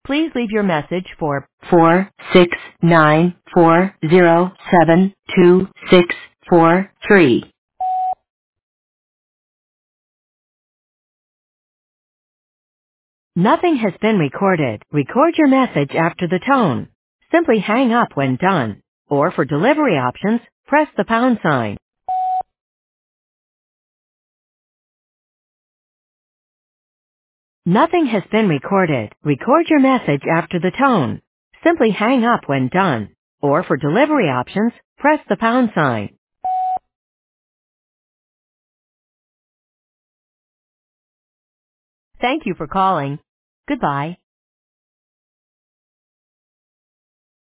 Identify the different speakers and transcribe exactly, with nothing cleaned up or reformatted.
Speaker 1: Please leave your message for four six nine four zero seven two six four three. Nothing has been recorded. Record your message after the tone. Simply hang up when done. Or for delivery options, press the pound sign. Nothing has been recorded. Record your message after the tone. Simply hang up when done. Or for delivery options, press the pound sign. Thank you for calling. Goodbye.